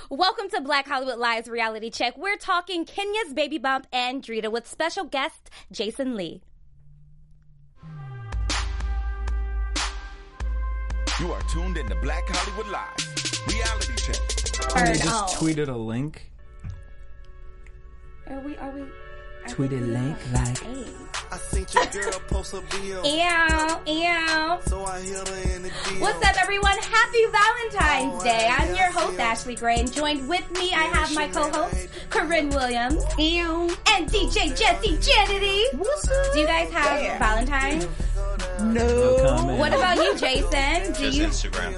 Welcome to Black Hollywood Live's Reality Check. We're talking Kenya's baby bump and Drita with special guest Jason Lee. You are tuned in to Black Hollywood Live Reality Check. They just tweeted a link. Are we? Tweeted link like. Hey. I seen your girl post a bill. Ew. So I hit her in the DM. What's up, everyone? Happy Valentine's Day. I'm your host, Ashley Gray, and joined with me, I have my co-host, Corinne Williams. Ew. And DJ Jesse Kennedy. Do you guys have Valentine's? No comment. What about you, Jason? Do you? Instagram.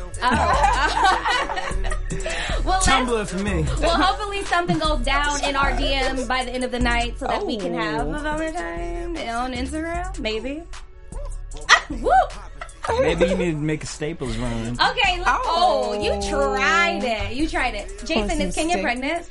Well, Tumblr for me. well, hopefully something goes down in our DM by the end of the night so that we can have a Valentine on Instagram. Maybe. Woo! Maybe you need to make a Staples run. Okay. You tried it. Jason, is Kenya pregnant?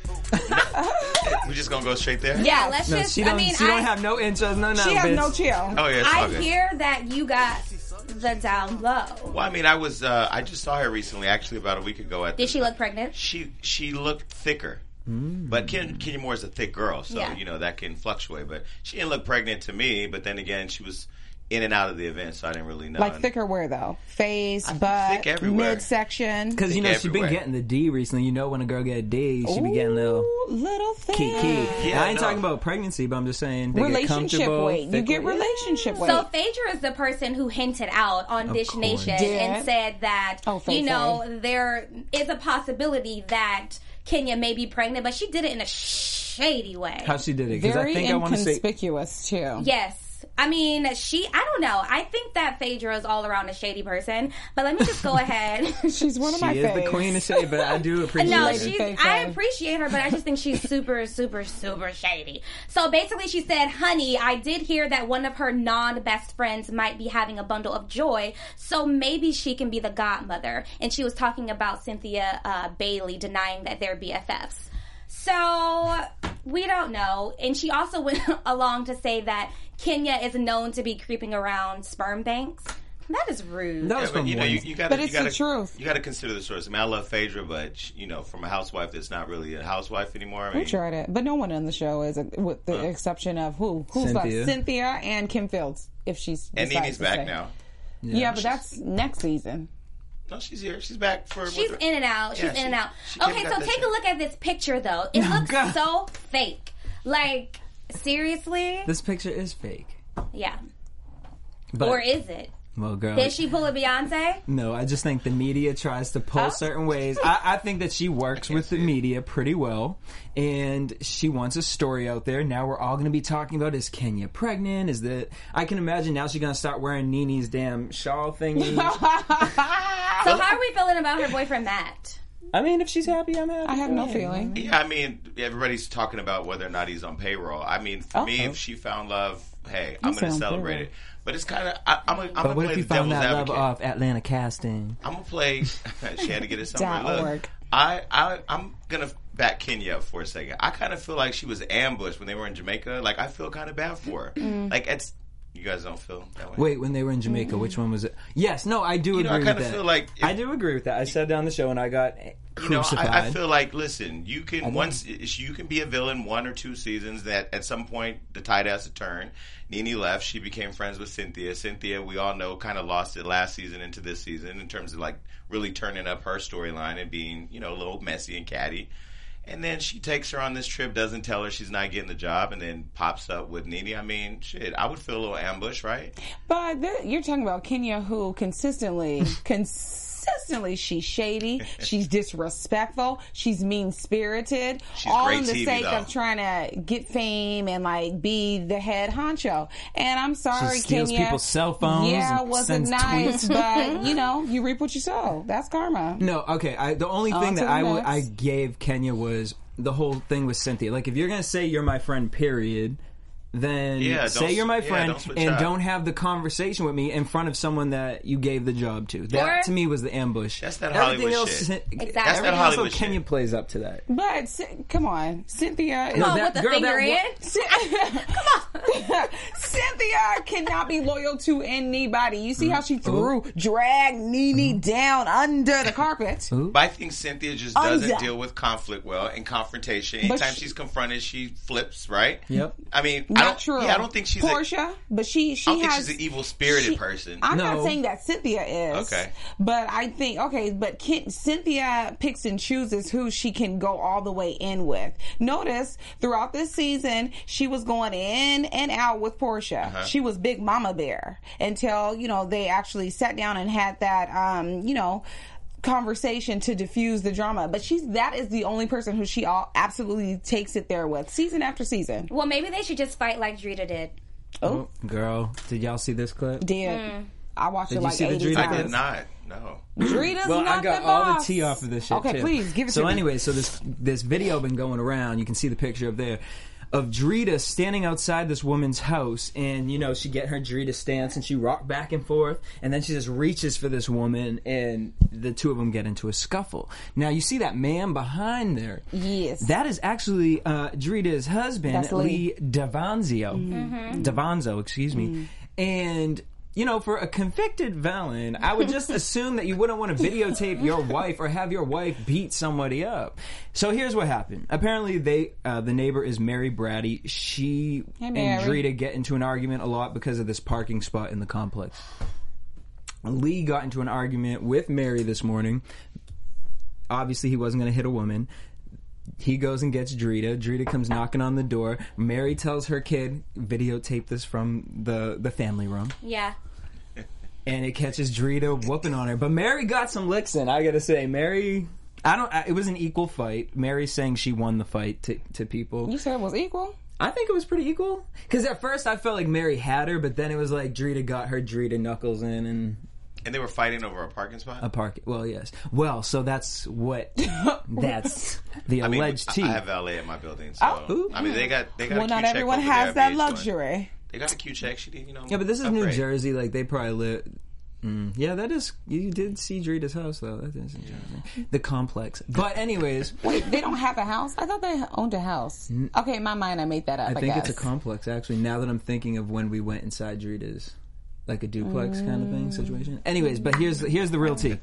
We're just gonna go straight there? Yeah, let's No, just. she don't have no intros, no. She has bitch. no chill. Oh, yeah, it's I all good. hear that you got the down low. Well, I mean, I just saw her recently, actually about a week ago. Did she look pregnant? She looked thicker. But Kenya Moore is a thick girl, so, that can fluctuate. But she didn't look pregnant to me, but then again, she was in and out of the event, so I didn't really know. Like thicker where though? Face, butt, thick everywhere. midsection. Because, she's been everywhere. getting the D recently. When a girl get a D, she be getting little thick. key. Yeah, I ain't no. talking about pregnancy, but I'm just saying they get Relationship comfortable. weight. You thick get weight. relationship weight. So Phaedra is the person who hinted out on Dish course. Nation Did. and said that, Faye. there is a possibility that Kenya may be pregnant, but she did it in a shady way. How she did it? Because very I think I want to say. inconspicuous too. Yes. I mean, I don't know. I think that Phaedra is all around a shady person. But let me just go ahead. She's one of She my is faves. the queen of shade, but I do appreciate No, it. I appreciate her, but I just think she's super, super, super shady. So basically she said, honey, I did hear that one of her non-best friends might be having a bundle of joy, so maybe she can be the godmother. And she was talking about Cynthia Bailey denying that they're BFFs. So we don't know. And she also went along to say that Kenya is known to be creeping around sperm banks. That is rude. That was But from you gotta, But it's the truth. You gotta consider the source. I mean, I love Phaedra, but from a housewife that's not really a housewife anymore. I mean, We tried it, but no one on the show is, with the exception of who's Cynthia. left? Cynthia and Kim Fields. If she's and decides Nene's to back stay. now. Yeah, but that's next season. No, she's here. She's back for. She's in and out. She's Yeah, in and out. she came Okay, and so got that take a shit. look at this picture, though. It looks so fake. Like, seriously? This picture is fake. Yeah. But, Or is it? well, girl. Did she pull a Beyonce? No, I just think the media tries to pull certain ways. I think that she works with the media pretty well, and she wants a story out there. Now we're all going to be talking about, is Kenya pregnant? Is that... I can imagine now she's going to start wearing Nene's damn shawl thingy. So how are we feeling about her boyfriend, Matt? I mean, if she's happy, I'm happy. I have no feeling. Yeah, I mean, everybody's talking about whether or not he's on payroll. I mean, for me, if she found love, hey, I'm going to celebrate it. But it's kind of, I'm going to But what play if you the found devil's that advocate. love off Atlanta Casting? I'm going to play, she had to get it somewhere. Look, .org. I'm going to back Kenya up for a second. I kind of feel like she was ambushed when they were in Jamaica. Like, I feel kind of bad for her. Like, you guys don't feel that way? Wait, when they were in Jamaica, which one was it? Yes, no, I do agree I with kind of that. feel like... I do agree with that. I said that on the show and I got crucified. I feel like, listen, you can you can be a villain 1 or 2 seasons. That at some point the tide has to turn. Nene left. She became friends with Cynthia. Cynthia, we all know, kind of lost it last season into this season in terms of like really turning up her storyline and being a little messy and catty. And then she takes her on this trip, doesn't tell her she's not getting the job, and then pops up with Nene. I mean, shit, I would feel a little ambush, right? But you're talking about Kenya, who consistently, she's shady, she's disrespectful, she's mean-spirited, She's all great in the TV, sake though. of trying to get fame and like be the head honcho. And I'm sorry, She steals Kenya. people's cell phones Yeah, and wasn't sends nice, tweets. but you reap what you sow. That's karma. No, okay. The only On thing to that the I next. gave Kenya was the whole thing with Cynthia. Like, if you're going to say you're my friend, period, then Yeah, say you're my don't friend switch and up. don't have the conversation with me in front of someone that you gave the job to. That Or- to me was the ambush. That's that Everything Hollywood else, shit. Exactly. That's Everything that else, Hollywood Kenya shit. plays up to that. But come on, Cynthia. No, Oh, that with the girl, finger that in? Come on. Cynthia cannot be loyal to anybody. You see how she dragged Nene down under the carpet. But I think Cynthia just doesn't deal with conflict well and confrontation. Anytime she's confronted, she flips, right? Yep. I mean, Not true. Yeah, I don't think she's Portia, but she I don't think has. she's an evil-spirited person. I'm No. not saying that Cynthia is. Okay. But I think, but Cynthia picks and chooses who she can go all the way in with. Notice, throughout this season, she was going in and out with Portia. She was Big Mama Bear until, they actually sat down and had that, conversation to diffuse the drama. But that is the only person who she absolutely takes it there with, season after season. Well, maybe they should just fight like Drita did. Oh, girl, did y'all see this clip? I watched Did it you like see the 80 Drita I times. did not. No. Drita's Well, not I got the all boss. the tea off of this shit. Okay, too. please give it so to me. anyway, so this video been going around. You can see the picture up there of Drita standing outside this woman's house, and she get her Drita stance and she rock back and forth, and then she just reaches for this woman, and the two of them get into a scuffle. Now you see that man behind there. Yes. That is actually Drita's husband, That's Lee. Lee Davanzo. Davanzo, excuse me, and. For a convicted felon, I would just assume that you wouldn't want to videotape your wife or have your wife beat somebody up. So here's what happened. Apparently, the neighbor is Mary Brady. She and Drita get into an argument a lot because of this parking spot in the complex. Lee got into an argument with Mary this morning. Obviously, he wasn't going to hit a woman. He goes and gets Drita. Drita comes knocking on the door. Mary tells her kid, videotape this from the family room. Yeah. And it catches Drita whooping on her. But Mary got some licks in, I gotta say. Mary, it was an equal fight. Mary's saying she won the fight to people. You said it was equal? I think it was pretty equal. Because at first I felt like Mary had her, but then it was like Drita got her Drita knuckles in and... And they were fighting over a parking spot? Well, yes. Well, so that's that's the alleged tea. I have valet at my building, so... they got a Well, Q not check everyone over has there, that VH1. luxury. They got a Q check. She did, Yeah, but this is New upgrade. Jersey. Like, they probably live... yeah, that is... You did see Drita's house, though. That is interesting. The complex. But anyways... Wait, they don't have a house? I thought they owned a house. Okay, in my mind, I made that up, I think guess. it's a complex, actually, now that I'm thinking of when we went inside Drita's. Like a duplex kind of thing situation. Anyways, but here's the real tea.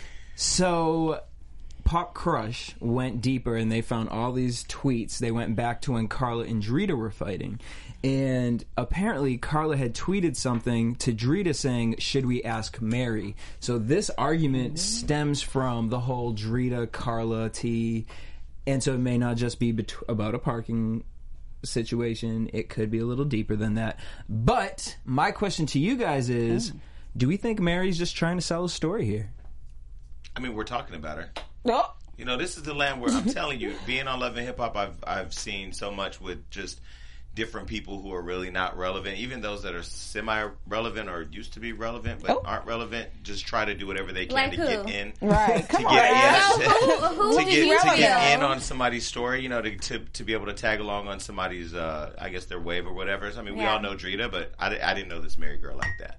So... Pop Crush went deeper and they found all these tweets. They went back to when Carla and Drita were fighting. And apparently Carla had tweeted something to Drita saying, should we ask Mary? So this argument stems from the whole Drita-Carla tea. And so it may not just be about a parking situation. It could be a little deeper than that. But my question to you guys is, do we think Mary's just trying to sell a story here? I mean, we're talking about her. Oh. This is the land where I'm telling you, being on Love and Hip Hop, I've seen so much with just different people who are really not relevant, even those that are semi-relevant or used to be relevant but aren't relevant, just try to do whatever they can Like to who? get in. Right, come on. Who to did you get in know? on somebody's story, to be able to tag along on somebody's, I guess their wave or whatever. So, I mean, we all know Drita, but I didn't know this Mary girl like that.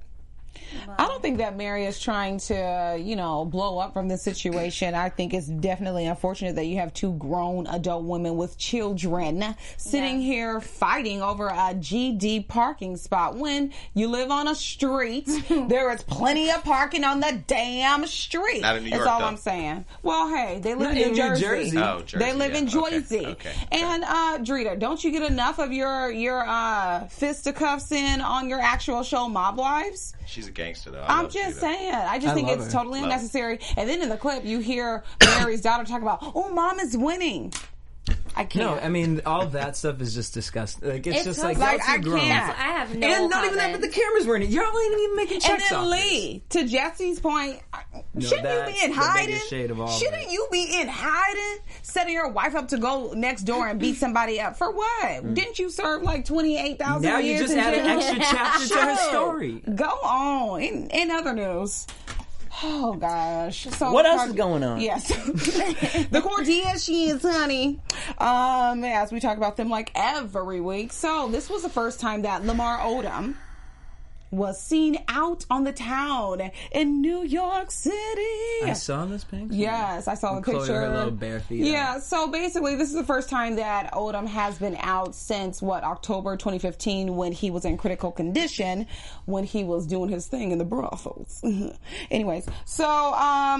I don't think that Mary is trying to, blow up from this situation. I think it's definitely unfortunate that you have two grown adult women with children sitting here fighting over a GD parking spot when you live on a street. There is plenty of parking on the damn street. Not in New York, That's all though. I'm saying. Well, hey, they live Not in in Jersey. New Jersey. Oh, Jersey, They live in yeah. Jersey. Okay. And Drita, don't you get enough of your fisticuffs in on your actual show Mob Wives? She's a gangster, though. I'm just saying. I just think love it's her. totally unnecessary. And then in the clip, you hear Mary's daughter talk about, "Oh, mom is winning." I can't. No, I mean, all that stuff is just disgusting. Like, it's just like, like, y'all too I grown. can't. I have no And not even that, but the cameras were in it. Y'all ain't even making And checks then off Lee, to Jesse's point, shouldn't you that's be in the hiding? biggest shade of all of Shouldn't it. you be in hiding? Setting your wife up to go next door and beat somebody up for what? Didn't you serve like 28,000 Now years you just in add an jail? extra chapter to her Sure. story. Go on. In other news. Oh gosh! So What else is going on? Yes, the Kardashians, honey. As we talk about them like every week. So this was the first time that Lamar Odom was seen out on the town in New York City. I saw this picture. Yes, I saw the Chloe, picture. her little bare feet Yeah, out. so basically this is the first time that Odom has been out since, October 2015, when he was in critical condition, when he was doing his thing in the brothels. Anyways, so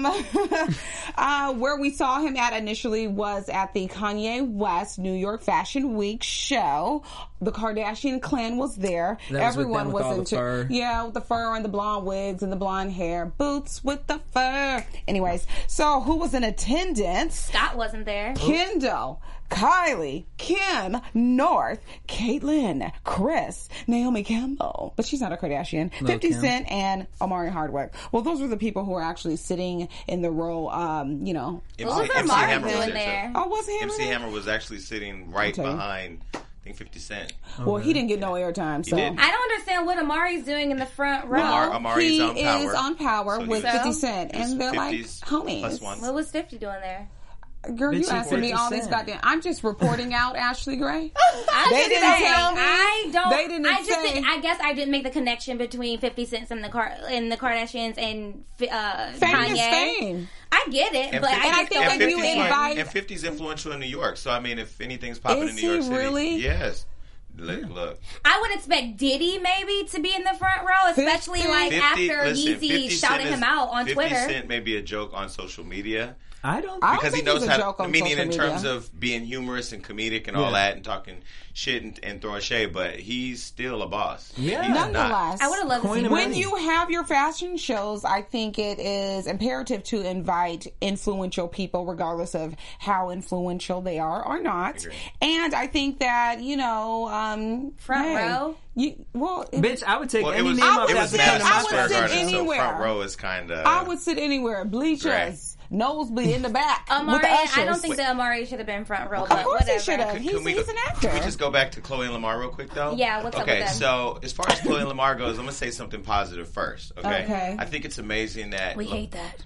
where we saw him at initially was at the Kanye West New York Fashion Week show. The Kardashian clan was there. That was with Everyone them with all the into fur. yeah, with the fur and the blonde wigs and the blonde hair, boots with the fur. Anyways, so who was in attendance? Scott wasn't there. Kendall, Kylie, Kim, North, Caitlyn, Chris, Naomi Campbell, but she's not a Kardashian, 50 Kim. Cent, and Omari Hardwick. Well, those were the people who were actually sitting in the row, What was MC Amari Hammer was doing there, there? Oh, was Hammer MC there? Hammer was actually sitting right Okay. behind, I think, 50 Cent. Well, he didn't get no airtime, so. didn't. I don't understand what Amari's doing in the front row. Amari's He on Power. is on Power So with he's- 50 Cent, he's and they're like 50s homies. plus one. What was 50 doing there? Girl, you Bitch, asking me 50 all these Cent. goddamn... I'm just reporting out Ashley Gray. I'm They just didn't saying, tell me. I don't. They didn't I just say. didn't, I guess I didn't make the connection between 50 Cent and the Kardashians and Fame Kanye. is fame. I get it, And but 50 I just think don't when you understand. invite- and 50's influential in New York. So I mean, if anything's popping Is in New York he City, really? yes. Look, I would expect Diddy maybe to be in the front row, especially 50 like 50, after listen, Yeezy 50 shouted Cent him out on 50 Twitter. Cent may be a joke on social media. I don't. I don't Because he think knows he's a how joke to, on meaning social in media. terms of being humorous and comedic and all Yeah. that and talking shit and throwing shade, but he's still a boss. Yeah. He's not. Nonetheless, I would have loved to Coin see of more. when money. you have your fashion shows, I think it is imperative to invite influential people, regardless of how influential they are or not. Agree. And I think that Front row? Bitch, I would take Well, it any was, name off it that was to come to Madison my I would Square sit fashion Garden, show. anywhere. so front row is kind of. I would sit anywhere, bleachers, nosebleed in the back with Amari, the ushers. I don't think that Amari should have been front row, Of but course whatever. he should have. He's an actor. Can we just go back to Chloe and Lamar real quick, though? Yeah, what's up okay, with them? so as far as Chloe and Lamar goes, I'm going to say something positive first, okay? Okay. I think it's amazing that... We hate that.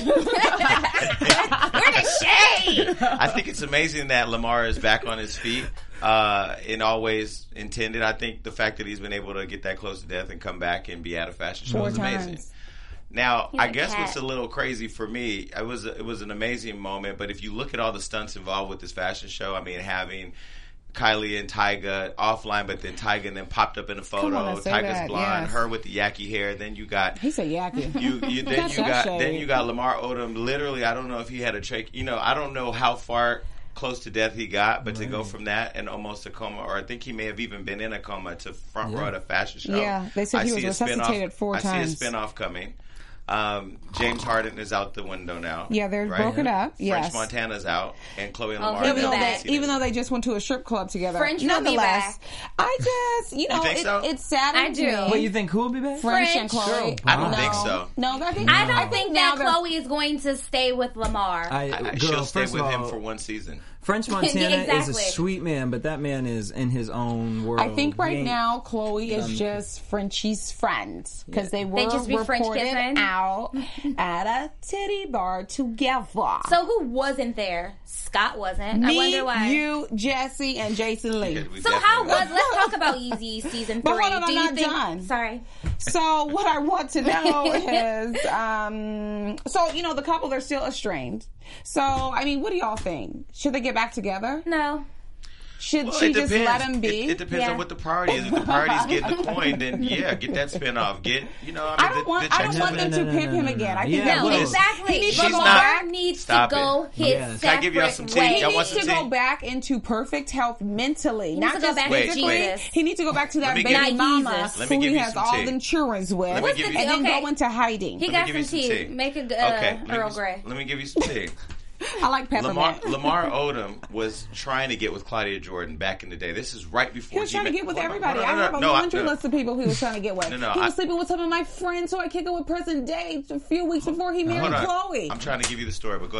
We're the shade. I think it's amazing that Lamar is back on his feet in all ways intended. I think the fact that he's been able to get that close to death and come back and be at a fashion show 4 is amazing. times. Now, He's I a guess cat. what's a little crazy for me, it was an amazing moment, but if you look at all the stunts involved with this fashion show, I mean, having Kylie and Tyga offline, but then Tyga then popped up in a Come on, photo. say Tyga's that, blonde, yes. her with the yucky hair. Then you got He said yucky. then you got Lamar Odom. Literally, I don't know if he had a trach. I don't know how far close to death he got, but to go from that and almost a coma, or I think he may have even been in a coma, to front row at a fashion show. Yeah, they said he was see a spin-off- resuscitated 4 times. I see a spinoff coming. James Harden is out the window now. Yeah, they're right? broken up. French Yes. Montana's out, and Chloe and Lamar. he'll are be out. back. Even though they just went to a strip club together. French will be Nonetheless, back. I just, think so? it's sad. I do. What, you think who will be back? French and French? Chloe. I don't No. think so. No, I think I don't think now that they're- Chloe is going to stay with Lamar. She'll Girl, stay first with of him all, for one season. French Montana is a Exactly. sweet man, but that man is in his own world. I think He right ain't- now Chloe is just Frenchie's friends because they were just be French reported kissing? out at a titty bar together. So who wasn't there? Scott wasn't. Me, I wonder why. you, Jesse, and Jason Lee. We So how definitely- was? Let's talk about Yeezy season 3. But hold on, I'm Do you not think? done. Sorry. So what I want to know is, the couple, they're still estranged. So, I mean, what do y'all think? Should they get back together? No. Should Well, she it just depends. let him be? It depends Yeah. on what the priority is. If the priority is getting the coin, then yeah, get that spin off. I don't want them to pimp him again. I think Yeah, that No, well, he exactly. needs to She's go not- back. needs Stop to go it. his Yes. Can I give y'all some separate tea? way. Y'all He want needs to some go tea? back into perfect health mentally, needs not to go just back to physically. Jesus. He needs to go back to that Let me baby give you- mama Not Let me who give he you has some all tea. the insurance with, Let me give you and then Okay. go into hiding. He Let got me give some you some tea. tea. Make a Okay, Earl Grey. let me give you some tea. I like peppermint. Lamar Odom was trying to get with Claudia Jordan back in the day. This is right before He was trying to get with Hold on, everybody. hold on, I have a no, laundry list of people he was trying to get with. No, he was sleeping with some of my friends who I kicked it with present day a few weeks before he married Hold on. Chloe. I'm trying to give you the story, but go ahead.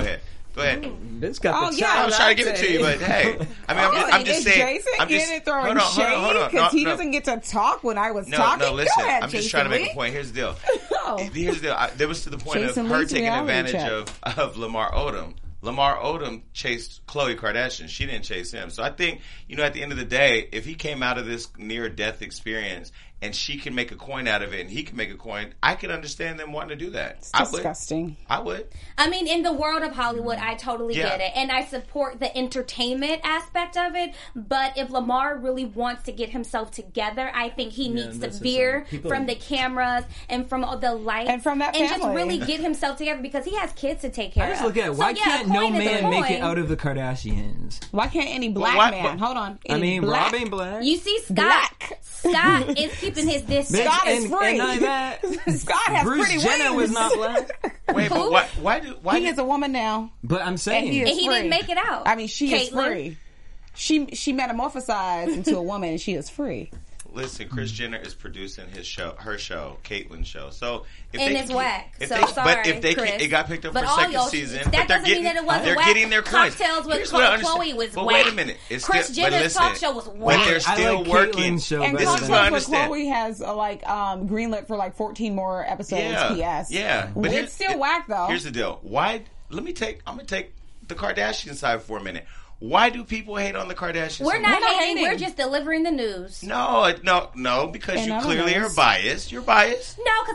Go ahead. This got Oh, the yeah, child I was trying to give it to you, but hey, I mean, I'm just saying. Jason I'm just in throwing hold on. shade because he No. doesn't get to talk when I was No, talking. no, listen. Go ahead, I'm just Jason trying to make Lee. a point. Here's the deal. Oh. Here's the deal. There was to the point Jason of her Lee's taking reality advantage of Lamar Odom. Lamar Odom chased Khloe Kardashian. She didn't chase him. So I think, at the end of the day, if he came out of this near-death experience and she can make a coin out of it and he can make a coin, I can understand them wanting to do that. It's disgusting. I would. I mean, in the world of Hollywood, I totally get it. And I support the entertainment aspect of it. But if Lamar really wants to get himself together, I think he needs to veer from the cameras and from all the lights. And from that and just family. really get himself together because he has kids to take care I of. just look at it. Why can't no man make it out of the Kardashians? Why can't any black man? Hold on. Rob ain't black. You see, Black. Scott is keeping his distance. Scott is free. And none of that. Scott has Bruce pretty Jenner wings. was not black. Wait, but why He is a woman now. But I'm saying. And he is And he free. didn't make it out. I mean, she is Caitlyn. free. She metamorphosized into a woman and she is free. Listen, Kris Jenner is producing her show, Caitlyn's show. So if And they it's keep- whack. if So they- sorry, but if they Chris. keep, it got picked up But for all second y'all- season. that But they're doesn't mean getting, that it wasn't they're whack. getting their coins. Cocktails with Here's what I understand. Chloe was but whack. wait a minute, it's Kris still, Jenner's but listen, talk show was But whack. they're I still like working. Caitlyn's show And This is what I Cocktails with understand. Chloe has greenlit for 14 more episodes. PS. Yeah. But It's still whack though. Here's the deal. I'm gonna take the Kardashian side for a minute. Why do people hate on the Kardashians? We're so not much? hating. hating. We're just delivering the news. No, because And you other clearly news. are biased. You're biased. No, because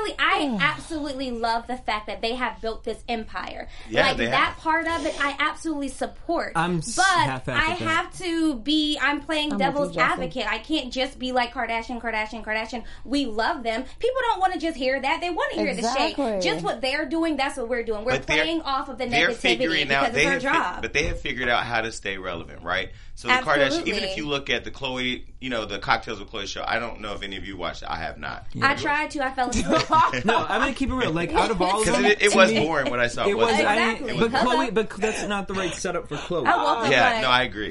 I absolutely love the fact that they have built this empire. Yeah, like they that have. part of it, I absolutely support. I'm but half-assed I with that. have to be. I'm playing I'm with devil's you, Jesse. advocate. I can't just be like Kardashian. We love them. People don't want to just hear that. They want to hear the Exactly. shade. Just what they're doing. That's what we're doing. We're But they're- playing off of the They're negativity figuring out. because it's our job. But they have figured out how to stay relevant, right? So the Absolutely. Kardashian. Even if you look at the Khloe, the Cocktails with Khloe show. I don't know if any of you watched it. I have not. I tried to. I fell asleep. No, I'm gonna keep it real. Like out of all of Because them, it to was me, boring what I saw. It was. Exactly. But Hello. Chloe, but that's not the right setup for Chloe. I woke up Yeah, like, no, I agree.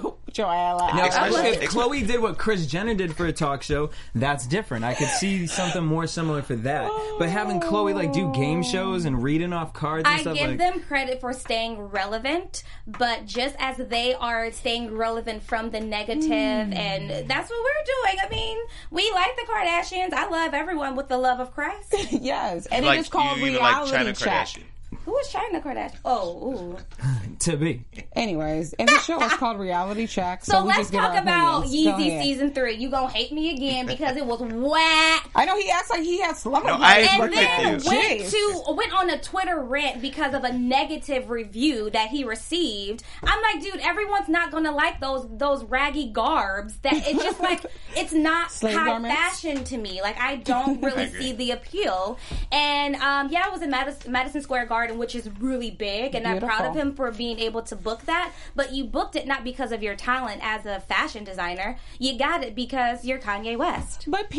Joella. Now, Especially- if Chloe did what Kris Jenner did for a talk show, that's different. I could see something more similar for that. But having Chloe do game shows and reading off cards and I stuff give them credit for staying relevant, but just as they are staying relevant from the negative, and that's what we're doing. I mean, we like the Kardashians. I love everyone with the love of Christ. Yes. And Like, it is called you even like reality China check. Kardashian. Who is China Kardashian? Oh, ooh. to be. Anyways, and the show is called Reality Check. So we let's just give talk our about opinions. Go Yeezy ahead. season 3. You gonna hate me again because it was whack. I know he acts like he has slumber No, parties, I And agree then with you. went on a Twitter rant because of a negative review that he received. I'm like, dude, everyone's not gonna like those raggy garbs. That it's just like it's not Slave high garments? fashion to me. Like I don't really agree. see the appeal. And I was in Madison Square Garden, which is really big, and I'm proud of Beautiful. him for being able to book that. But you booked it not because of your talent as a fashion designer. You got it because you're Kanye West. But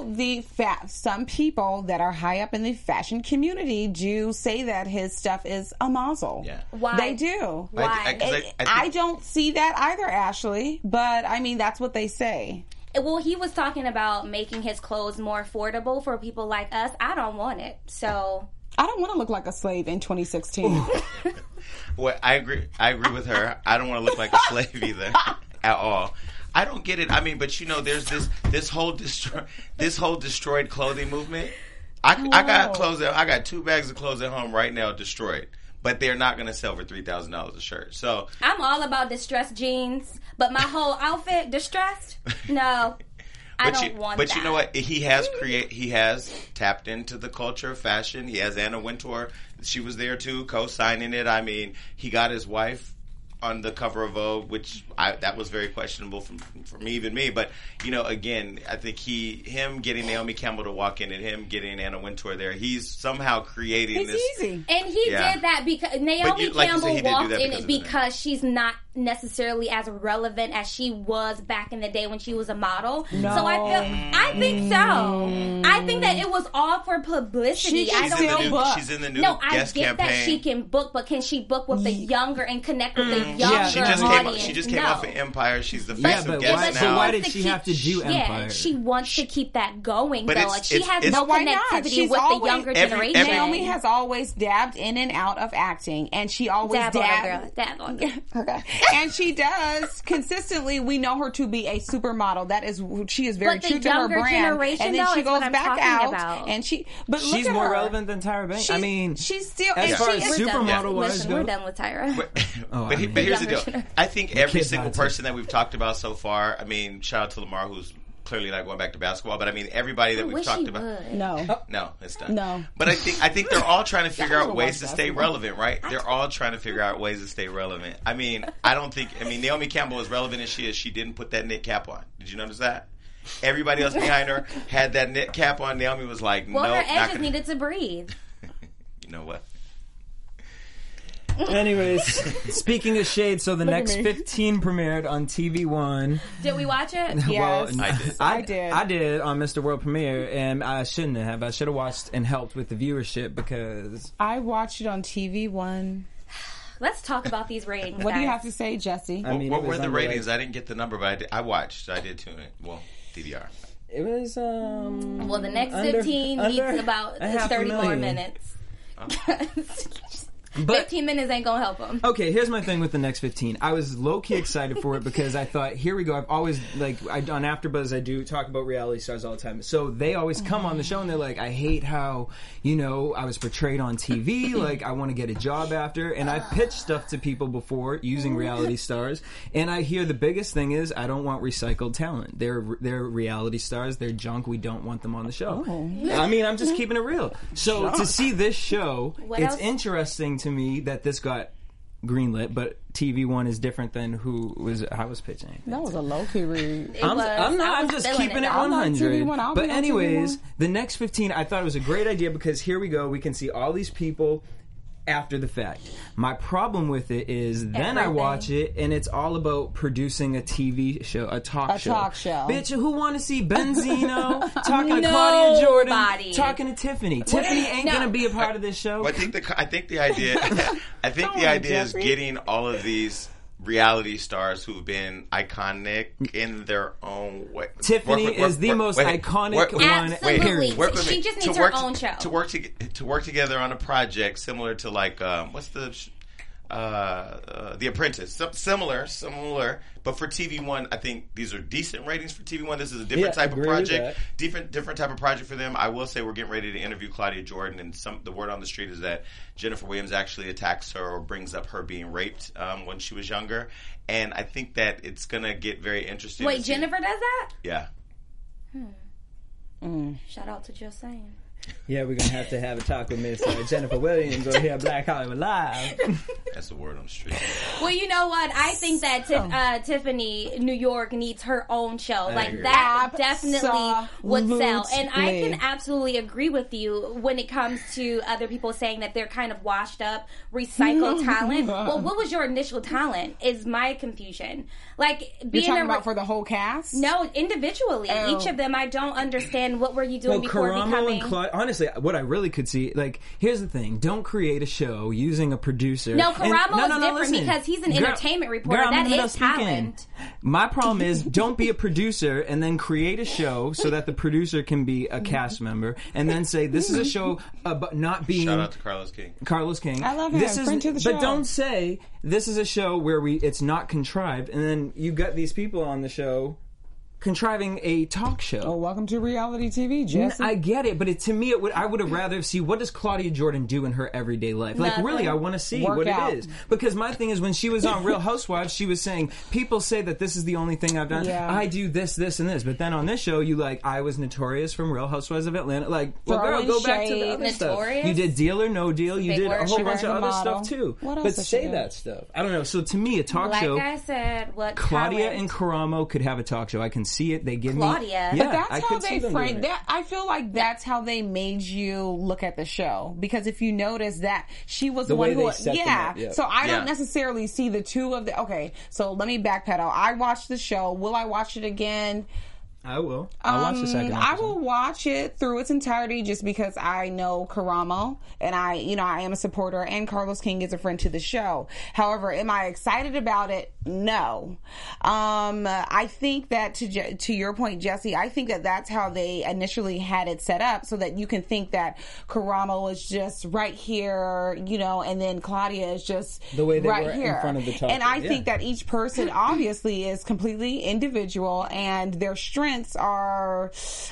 some people that are high up in the fashion community do say that his stuff is a muzzle. Yeah. Why? They do. Why? I don't see that either, Ashley. But I mean, that's what they say. Well, he was talking about making his clothes more affordable for people like us. I don't want it. So I don't want to look like a slave in 2016. Well, I agree with her. I don't want to look like a slave either at all. I don't get it. I mean, but there's this whole destroyed clothing movement. I got clothes. I got 2 bags of clothes at home right now destroyed, but they're not going to sell for $3,000 a shirt. So I'm all about distressed jeans, but my whole outfit distressed? No. I don't want that. But you know what? He has tapped into the culture of fashion. He has Anna Wintour. She was there too, co-signing it. I mean, he got his wife on the cover of Vogue, which that was very questionable from even me. But again, I think him getting Naomi Campbell to walk in and him getting Anna Wintour there, he's somehow creating It's this. easy. And he Yeah. did that because Naomi like you said, he Campbell did do walked that in because it of the because she's not necessarily as relevant as she was back in the day when she was a model. No. So I think so. I think that it was all for publicity. She's in the new guest campaign. That she can book, but can she book with the younger and connect with the younger audience? She just came off of Empire. She's the face of guest now. So why did she have to do Empire? Yeah, she wants to keep that going, but though. Like, she has no connectivity with the younger generation. Naomi has always dabbed in and out of acting, and she always dab on her. Okay. And she does consistently. We know her to be a supermodel. That is, she is very true to her brand. And then she goes back out, and she's more relevant than Tyra Banks. I mean, she's still as far as supermodel wise goes. We're done with Tyra. But here's the deal. I think every single person that we've talked about so far. I mean, shout out to Lamar, who's clearly not going back to basketball, but I mean everybody that we've talked about. No, it's done. No, but I think they're all trying to figure out ways to stay relevant, right? They're all trying to figure out ways to stay relevant. I mean, Naomi Campbell, as relevant as she didn't put that knit cap on. Did you notice that? Everybody else behind her had that knit cap on. Naomi was like, well, her edges needed to breathe. You know what? Anyways, speaking of shade, so the next 15 premiered on TV One. Did we watch it? Yes. Well, I did on Mr. World Premiere, and I shouldn't have. I should have watched and helped with the viewership because I watched it on TV One. Let's talk about these ratings. What do you have to say, Jesse? I mean, what were the ratings? I didn't get the number, but I watched. I did too. Well, DVR. It was well, the next 15 needs about 30 more minutes. 15 minutes ain't gonna help them. Okay, here's my thing with the next 15. I was low-key excited for it because I thought, here we go. I've always, on AfterBuzz, I do talk about reality stars all the time. So they always come on the show and they're like, I hate how, I was portrayed on TV. Like, I want to get a job after. And I've pitched stuff to people before using reality stars. And I hear the biggest thing is, I don't want recycled talent. They're reality stars. They're junk. We don't want them on the show. I mean, I'm just keeping it real. So to see this show, it's interesting to me that this got greenlit, but TV One is different than I was pitching. That was a low-key read. I'm just keeping it 100. But anyways, the next 15, I thought it was a great idea because here we go. We can see all these people after the fact. My problem with it is then I watch it and it's all about producing a TV show, a talk show. Bitch, who want to see Benzino talking to Claudia Jordan, talking to Tiffany? Tiffany ain't gonna be a part of this show. Well, I think the idea is getting all of these reality stars who've been iconic in their own way. Tiffany is the most iconic one. Absolutely. She just needs her own show. To work together on a project similar to what's the Apprentice. Similar, but for TV One, I think these are decent ratings for TV One. This is a different type of project, different type of project for them. I will say we're getting ready to interview Claudia Jordan, and the word on the street is that Jennifer Williams actually attacks her or brings up her being raped when she was younger, and I think that it's gonna get very interesting. Wait, Jennifer does that? Yeah. Shout out to Just Saying. Yeah, we're going to have a talk with Miss Jennifer Williams over here at Black Hollywood Live. That's the word on the street. Well, you know what? I think that Tiffany New York needs her own show. That definitely would sell. And I can absolutely agree with you when it comes to other people saying that they're kind of washed up, recycled talent. Well, what was your initial talent is my confusion. You're talking about for the whole cast? No, individually. Each of them, I don't understand what were you doing before becoming... Honestly, what I really could see, here's the thing. Don't create a show using a producer. No, Karamo is different because he's an entertainment reporter. That is talent. My problem is don't be a producer and then create a show so that the producer can be a cast member and then say, this is a show about not being... Shout out to Carlos King. Carlos King. I love him. Friend to the show. But don't say, this is a show where it's not contrived, and then you got these people on the show... contriving a talk show. Oh, welcome to reality TV, Jesse. I get it, but to me, I would have rather see what does Claudia Jordan do in her everyday life. Really, I want to see what it is. Because my thing is, when she was on Real Housewives, she was saying, people say that this is the only thing I've done. Yeah. I do this, this, and this. But then on this show, I was Notorious from Real Housewives of Atlanta. Girl, go back to the other stuff. You did Deal or No Deal. You did a whole bunch of other stuff, too. But say that stuff. I don't know. So to me, a talk show... Like I said, Claudia and Karamo could have a talk show. I can see it. They give Claudia. me. But Yeah, that's I how could see they them frame doing it. that. I feel like that's how they made you look at the show, because if you notice that she was the way one who, they set them up, yeah. So I Yeah. don't necessarily see the two of the. Okay, so let me backpedal. I watched the show. Will I watch it again? I will. I'll watch the second I episode. will watch it through its entirety just because I know Karamo and I am a supporter, and Carlos King is a friend to the show. However, am I excited about it? No. I think that to your point, Jesse, I think that that's how they initially had it set up, so that you can think that Karamo is just right here, and then Claudia is just The way they right were in here. front of the talker, And I yeah. think that each person obviously is completely individual, and their strengths are.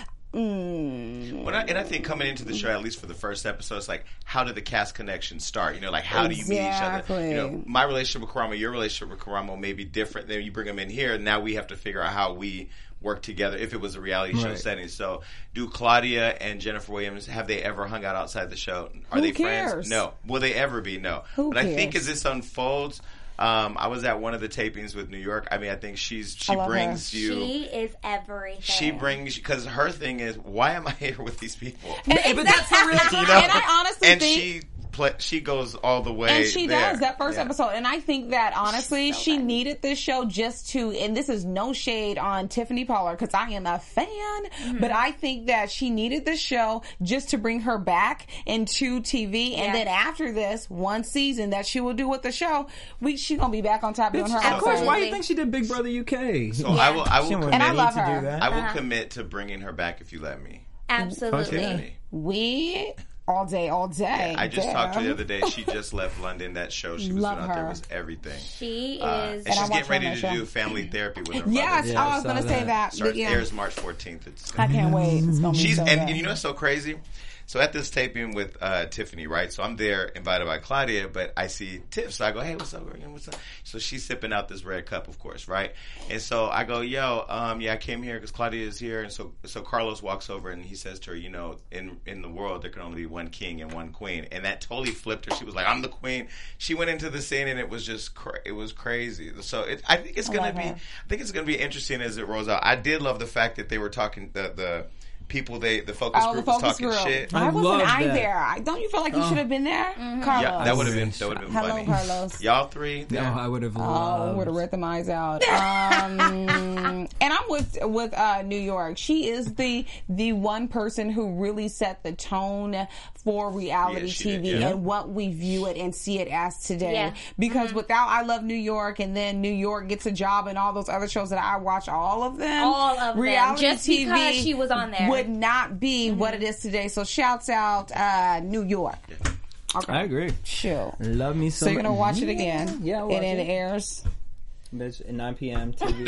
And I think coming into the show, at least for the first episode, it's like, how did the cast connection start? Like, how do you meet each other? Exactly. My relationship with Karamo, your relationship with Karamo may be different. Then you bring them in here, now we have to figure out how we work together if it was a reality show Right. setting. So, do Claudia and Jennifer Williams, have they ever hung out outside the show? Are Who they cares? friends? No. Will they ever be? No. Who But I think cares? as this unfolds, I was at one of the tapings with New York. I mean, I think she love brings her. you. She is everything. She brings, because her thing is, why am I here with these people? But that's the real You know? And I honestly And think. she goes all the way. And she there. does that first Yeah. episode, and I think that honestly, so she good. needed this show just to. And this is no shade on Tiffany Pollard, because I am a fan, Mm-hmm. but I think that she needed this show just to bring her back into TV, and Yeah. then after this one season that she will do with the show, she's gonna be back on top doing her Of own course. thing. Why do you think she did Big Brother UK? So I will. I She will. wasn't And I ready love to her. do that. I will commit to bringing her back if you let me. Absolutely. Tiffany. We all day. I just talked to her the Damn. other day. She just left London. That show she was Love doing out there her. was everything. She And is. she's I watch getting her on ready that to show. do family therapy with her Yes, mother. Yeah, I I was saw gonna say that. that. Starts, But yeah, airs March 14th. It's I can't wait. It's gonna be She's so and good. you know what's so crazy? So at this taping with Tiffany, right? So I'm there, invited by Claudia, but I see Tiff, so I go, "Hey, what's up? What's up?" So she's sipping out this red cup, of course, right? And so I go, "Yo, yeah, I came here because Claudia is here." And so Carlos walks over and he says to her, in the world there can only be one king and one queen, and that totally flipped her. She was like, "I'm the queen." She went into the scene and it was just it was crazy. So I think it's gonna love be, her. I think it's gonna be interesting as it rolls out. I did love the fact that they were talking the people the focus Oh, the group was focus talking group. shit. Why I wasn't love I that. there? Don't you feel like you should have been there, Carlos? Yeah, that would have been Hello, funny. Carlos. Y'all three, No, there. I would have Oh, loved. would have ripped them eyes out. And I'm with New York. She is the one person who really set the tone for reality Yeah, she TV did, yeah. and what we view it and see it as today. Yeah. Because without I Love New York, and then New York Gets a Job, and all those other shows that I watch, all of them, reality Just TV because she was on there. would not be what it is today. So shouts out New York. Okay. I agree. Chill. Love me So some. you're gonna watch it again? Yeah, I'll watch and then it. it airs. Bitch, at 9 p.m. TV.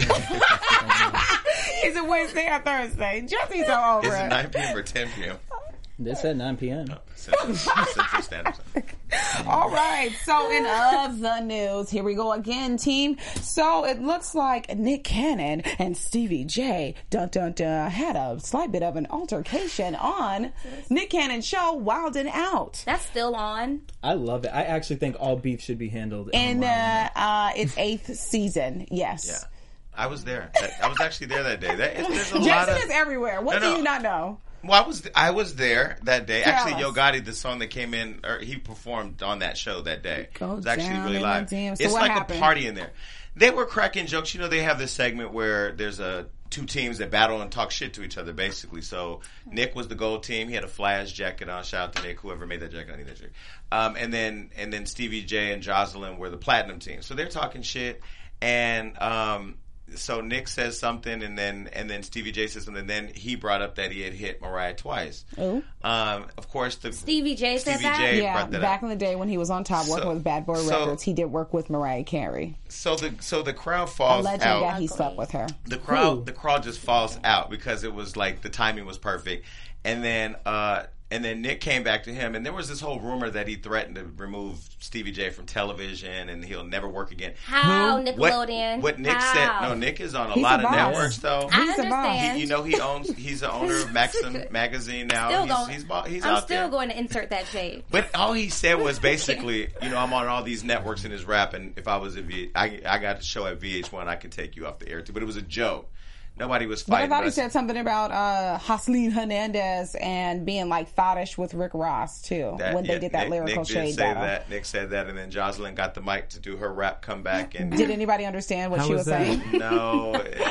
Is it Wednesday or Thursday? Jesse's so over Is it it. 9 p.m. or 10 p.m.? They said 9 p.m. Central Standard Time. All right. So in other news, here we go again, team. So it looks like Nick Cannon and Stevie J had a slight bit of an altercation on Nick Cannon's show Wild 'N Out. That's still on. I love it. I actually think all beef should be handled. In online. its 8th season. Yes. Yeah. I was there. I was actually there that day. There's a lot Jason of. is everywhere. What No, do you not know? Well, I was there that day. Tell Actually, us. Yo Gotti, the song that came in, or he performed on that show that day. Go It was actually down really in live. the DM. So It's what like happened? a party in there. They were cracking jokes. They have this segment where there's two teams that battle and talk shit to each other, basically. So Nick was the gold team. He had a Flash jacket on. Shout out to Nick, whoever made that jacket. I need that jacket. And then Stevie J and Jocelyn were the platinum team. So they're talking shit, and so Nick says something, and then Stevie J says something. And then he brought up that he had hit Mariah twice. Oh. Of course, Stevie J said Stevie that. J Yeah, brought that back up. in the day when he was on top working So- with Bad Boy so- Records, he did work with Mariah Carey. So the crowd falls Alleging out. that he slept with her. The crowd just falls out because it was like the timing was perfect, and then Nick came back to him, and there was this whole rumor that he threatened to remove Stevie J from television and he'll never work again. How Nickelodeon? What Nick How? said? No, Nick is on a He's lot a of boss. networks though. I He's a boss. understand. He's the owner of Maxim magazine now. Still he's don't. he's I'm out still there. going to insert that shade. But all he said was basically, I'm on all these networks in his rap, and if I was I got a show at VH1, I could take you off the air too. But it was a joke. Nobody was But I fighting. thought he said something about Jocelyn Hernandez and being like thottish with Rick Ross too when they did that lyrical Nick shade did say battle. that. Nick said that, and then Jocelyn got the mic to do her rap comeback. And Did anybody understand what How she was was that? saying? no,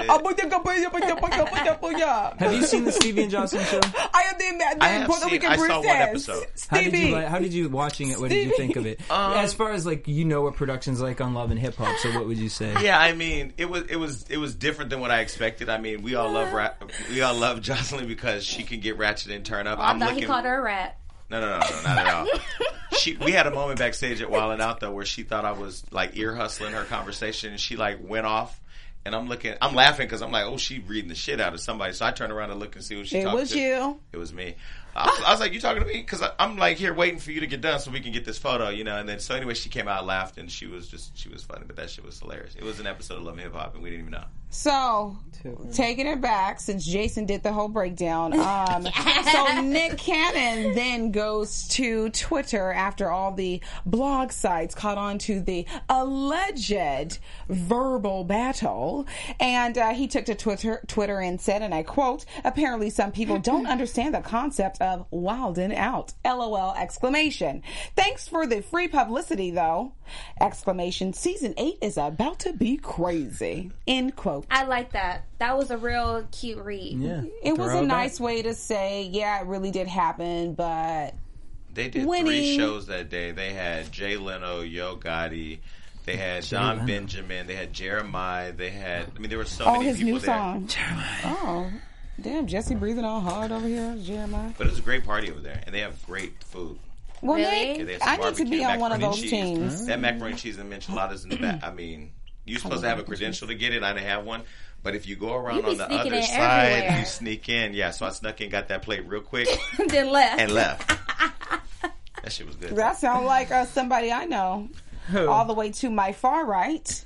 Have you seen the Stevie and Jocelyn show? I am the I have Puerto seen- Rican I saw one princess. episode. Stevie. How did you watching it? What did you think of it? As far as like what production's like on Love and Hip Hop, so what would you say? yeah, I mean, it was different than what I expected. I mean, we all love Jocelyn because she can get ratchet and turn up. I thought he called her a rat. No, not at all. We had a moment backstage at Wild 'N Out though where she thought I was like ear hustling her conversation, and she like went off. And I'm laughing because I'm like, oh, she reading the shit out of somebody. So I turned around and looked and see who she talked to. It was you. It was me. I was like, you talking to me? Because I'm like here waiting for you to get done so we can get this photo, And then so anyway, she came out, laughed, and she was funny. But that shit was hilarious. It was an episode of Love and Hip Hop, and we didn't even know. So, taking it back, since Jason did the whole breakdown, so Nick Cannon then goes to Twitter after all the blog sites caught on to the alleged verbal battle, and he took to Twitter and said, and I quote, "Apparently some people don't understand the concept of Wild 'N Out, LOL, exclamation. Thanks for the free publicity though, exclamation, season 8 is about to be crazy," end quote. I like that. That was a real cute read. Yeah, It was a nice way to say, yeah, it really did happen, but They did Winning. 3 shows that day. They had Jay Leno, Yo Gotti. They had John Benjamin. They had Jeremiah. They had, there were so many his people new there. song. Oh, damn, Jesse breathing all hard over here, Jeremiah. But it was a great party over there, and they have great food. Well, Really? Nick, Yeah, they have some I need to barbecue, be on one of macaroni those and cheese. teams. That macaroni and cheese and enchiladas in the back. You're supposed to have a credential to get it. I didn't have one. But if you go around You be on the sneaking other in side, everywhere. you sneak in. Yeah, so I snuck in, got that plate real quick, Then left. and left. That shit was good. That sounds like somebody I know. All the way to my far right,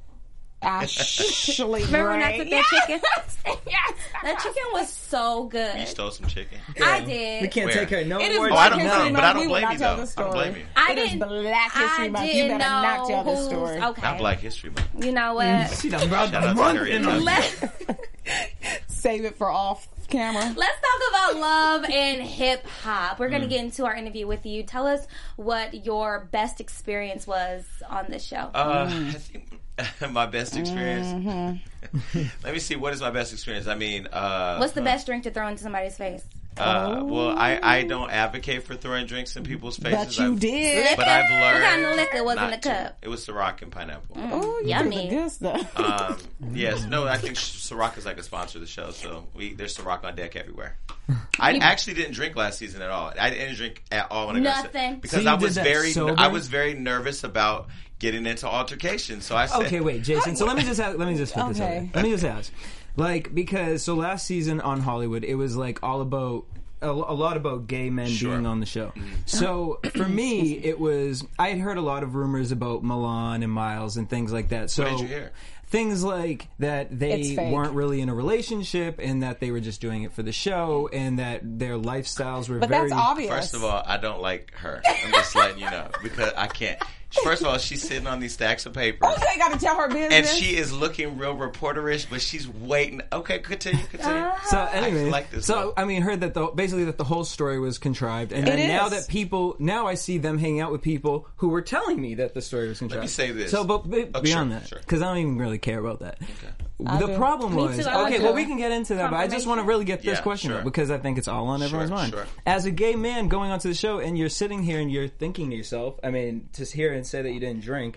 Ashley Remember when I Gray. took that chicken? Yes. That chicken was so You good. stole some chicken. I did. We can't Where? take her. No It is more. Oh, I don't Black know, History but I Month. don't We will blame not you, tell though. the I don't story. blame you. I It is didn't. Black History I Month. You didn't better know not tell the who's- story. Okay. Not Black History Month. You know what? She done brought Shout the out to month Harriet in. Tubman. Let's Save it for off camera. talk about love and hip hop. We're going to get into our interview with you. Tell us what your best experience was on this show. I think my best experience. Let me see. What is my best experience? What's the best drink to throw into somebody's face? Well, I don't advocate for throwing drinks in people's faces. But you did. But I've learned. What kind of liquor was in not the to. cup? It was Ciroc and pineapple. Oh, you Yummy. did the good stuff. Yes, no, I think Ciroc is like a sponsor of the show, so there's Ciroc on deck everywhere. I actually didn't drink last season at all. I didn't drink at all when I got sick Nothing. because So you I was did that sober? I was very nervous about getting into altercations. So I said, Okay, wait, Jason. So let me just put this out Okay. there. Let me just ask, because last season on Hollywood, it was like all about a lot about gay men Sure. being on the show. So for me, it was I had heard a lot of rumors about Milan and Miles and things like that. So What did you hear? things like that It's they fake. weren't really in a relationship and that they were just doing it for the show and that their lifestyles were But very that's obvious. First of all, I don't like her. I'm just letting you know because I can't. First of all, she's sitting on these stacks of papers. Okay, got to tell her business. And she is looking real reporterish, but she's waiting. Okay, continue. So anyway, like this so one. heard that the whole story was contrived, and then It now is. that now I see them hanging out with people who were telling me that the story was contrived. me say this. So, but beyond sure, that, sure. because I don't even really care about that. I The do. problem Me was too, I okay. like Well, the we can get into that, but I just want to confirmation. really get this Yeah, question sure. up because I think it's all on everyone's mind. sure. As a gay man going onto the show, and you're sitting here and you're thinking to yourself, to hear and say that you didn't drink.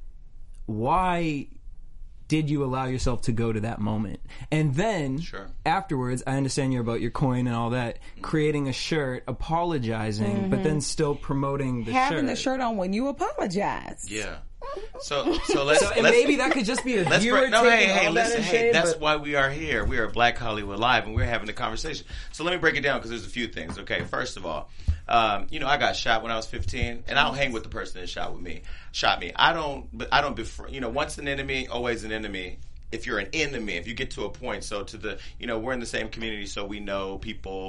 Why did you allow yourself to go to that moment? And then Sure. afterwards, I understand you're about your coin and all that, creating a shirt, apologizing, but then still promoting the having shirt. the shirt on when you apologize. Yeah. So let's And maybe that could just be a Let's viewer break, no, taking hey, all that listen, in hey, shade, that's but- why we are here. We are Black Hollywood Live, and we're having a conversation. So let me break it down because there's a few things. Okay, first of all, I got shot when I was 15, and I don't hang with the person that shot me. I don't befriend. Once an enemy, always an enemy. If you're an enemy, if you get to a point, so we're in the same community, so we know people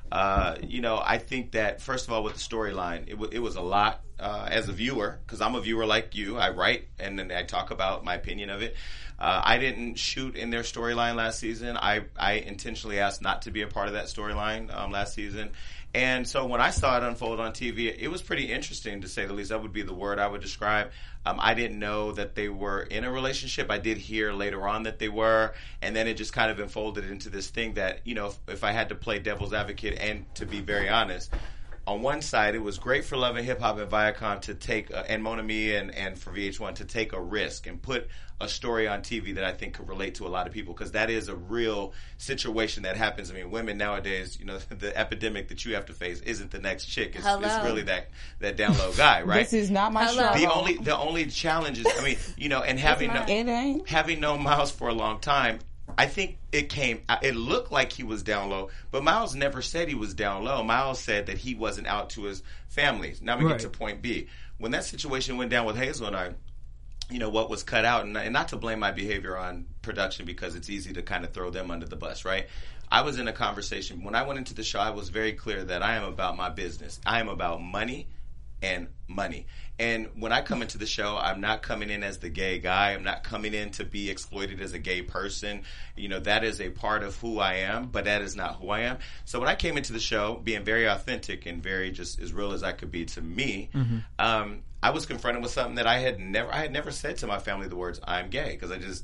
I think that, first of all, with the storyline, it was a lot as a viewer, because I'm a viewer like you. I write, and then I talk about my opinion of it. I didn't shoot in their storyline last season. I intentionally asked not to be a part of that storyline last season. And so when I saw it unfold on TV, it was pretty interesting, to say the least. That would be the word I would describe. I didn't know that they were in a relationship. I did hear later on that they were, and then it just kind of unfolded into this thing that, if I had to play devil's advocate, and to be very honest, on one side, it was great for Love and Hip Hop and Viacom to take, and Mon Ami and for VH1 to take a risk and put a story on TV that I think could relate to a lot of people, because that is a real situation that happens. I mean, women nowadays, the epidemic that you have to face isn't the next chick. It's really that down low guy, right? This is not my show. The only challenge is, and having known Miles for a long time, I think it looked like he was down low, but Miles never said he was down low. Miles said that he wasn't out to his family. Now we get to point B. When that situation went down with Hazel and I, what was cut out, and not to blame my behavior on production, because it's easy to kind of throw them under the bus, right? I was in a conversation. When I went into the show, I was very clear that I am about my business. I am about money and money. And when I come into the show, I'm not coming in as the gay guy. I'm not coming in to be exploited as a gay person. That is a part of who I am, but that is not who I am. So when I came into the show, being very authentic and very just as real as I could be to me, I was confronted with something that I had never said to my family the words, I'm gay, because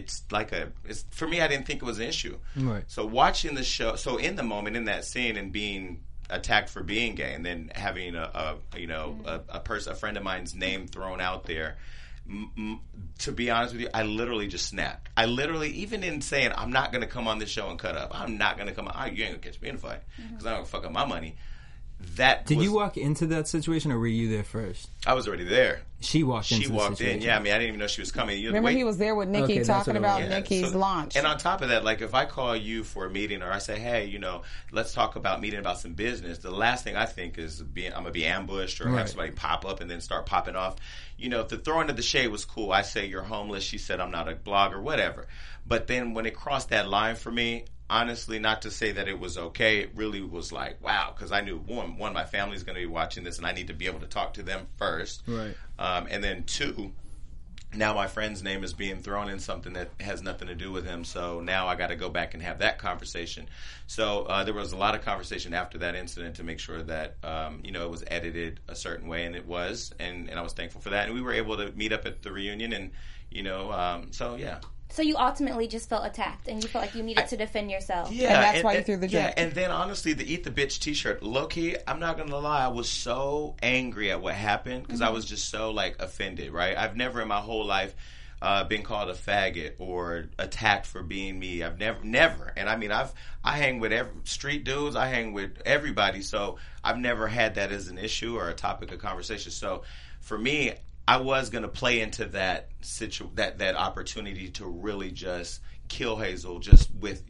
for me, I didn't think it was an issue. Right. So watching the show, so in the moment, in that scene, and being attacked for being gay, and then having a friend of mine's name thrown out there, to be honest with you, I literally just snapped. I literally, even in saying I'm not going to come on this show and cut up, I'm not going to come on, you ain't going to catch me in a fight, because I'm going to fuck up my money. Did you walk into that situation, or were you there first? I was already there. She walked in. Yeah. I mean, I didn't even know she was coming. Remember, he was there with Nikki talking about Nikki's launch. And on top of that, like, if I call you for a meeting, or I say, hey, let's talk about meeting about some business, the last thing I think is I'm going to be ambushed, or have somebody pop up and then start popping off. The throwing of the shade was cool. I say you're homeless. She said I'm not a blogger, whatever. But then when it crossed that line for me, honestly, not to say that it was okay, it really was like, wow, because I knew, one, my family's going to be watching this, and I need to be able to talk to them first. Right. And then two, now my friend's name is being thrown in something that has nothing to do with him, so now I got to go back and have that conversation. So there was a lot of conversation after that incident to make sure that, it was edited a certain way, and it was, and I was thankful for that. And we were able to meet up at the reunion, and, so yeah. So you ultimately just felt attacked, and you felt like you needed to defend yourself. Yeah, and that's why you threw the joke. Yeah, and then honestly, the Eat the Bitch t-shirt, low-key, I'm not going to lie, I was so angry at what happened, because I was just so, offended, right? I've never in my whole life been called a faggot or attacked for being me. I've never. And I mean, I hang with street dudes, I hang with everybody, so I've never had that as an issue or a topic of conversation. So for me, I was going to play into that that opportunity to really just kill Hazel, just with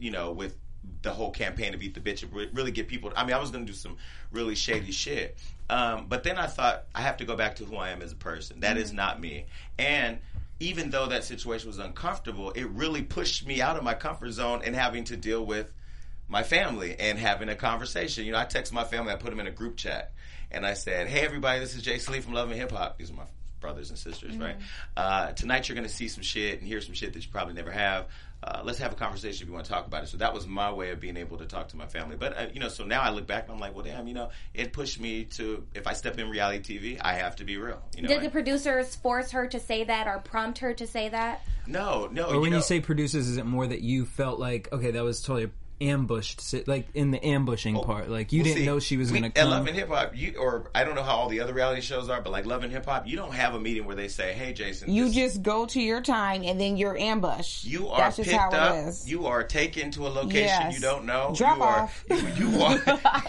the whole campaign to Beat the Bitch, and really get people. I mean, I was going to do some really shady shit, but then I thought I have to go back to who I am as a person. That is not me. And even though that situation was uncomfortable, it really pushed me out of my comfort zone and having to deal with my family and having a conversation. I text my family, I put them in a group chat, and I said, "Hey, everybody, this is Jason Lee from Love and Hip Hop." These are my brothers and sisters, right? Tonight you're going to see some shit and hear some shit that you probably never have. Let's have a conversation if you want to talk about it. So that was my way of being able to talk to my family. But, so now I look back and I'm like, well, damn, it pushed me to, if I step in reality TV, I have to be real. Did the producers force her to say that or prompt her to say that? No. Or when you say producers, is it more that you felt like, okay, that was totally ambushed, like in the ambushing part, like you didn't know she was going to come? At Love and Hip Hop, or I don't know how all the other reality shows are, but like Love and Hip Hop, you don't have a meeting where they say, "Hey, Jason," you just go to your time and then you're ambushed. You are picked up. You are taken to a location you don't know. Drop off. You walk.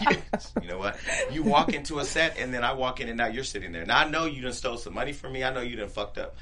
You know what? You walk into a set, and then I walk in, and now you're sitting there. Now I know you done stole some money from me. I know you done fucked up.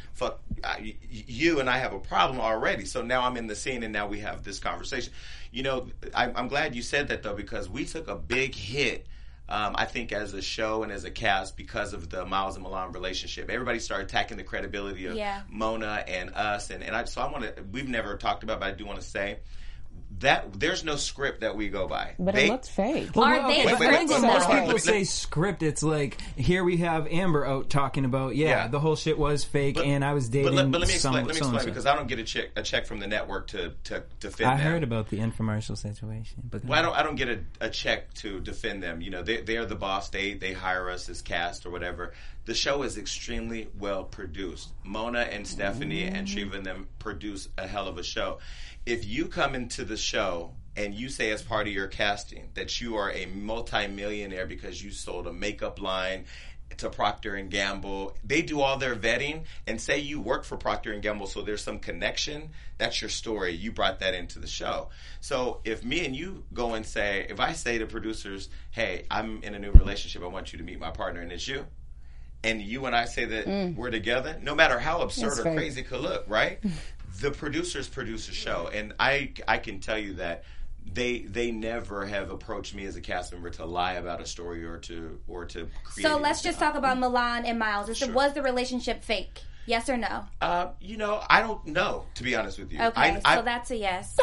You and I have a problem already. So now I'm in the scene, and now we have this conversation. I'm glad you said that, though, because we took a big hit, I think, as a show and as a cast because of the Miles and Milan relationship. Everybody started attacking the credibility of Mona and us. And we've never talked about it, but I do want to say, there's no script that we go by. But it looks fake. Are they wait, I think when most wait, people wait, say script, it's like, here we have Amber out talking about, the whole shit was fake, and I was dating But let me explain, so-and-so. because I don't get a check from the network to defend I them. heard about the infomercial situation. But Well, I don't get a check to defend them. You know, they are the boss. They hire us as cast or whatever. The show is extremely well produced. Mona and Stephanie and Shiva and them produce a hell of a show. If you come into the show and you say as part of your casting that you are a multi-millionaire because you sold a makeup line to Procter & Gamble, they do all their vetting, and say you work for Procter & Gamble, so there's some connection, that's your story. You brought that into the show. So if me and you go and say, if I say to producers, hey, I'm in a new relationship, I want you to meet my partner, and it's you, and you and I say that we're together, no matter how absurd or crazy it could look, right? The producers produce a show, and I can tell you that they never have approached me as a cast member to lie about a story or to create. So let's just talk about Milan and Miles. Was the relationship fake? Yes or no? You know, I don't know, to be honest with you. Okay, so that's a yes.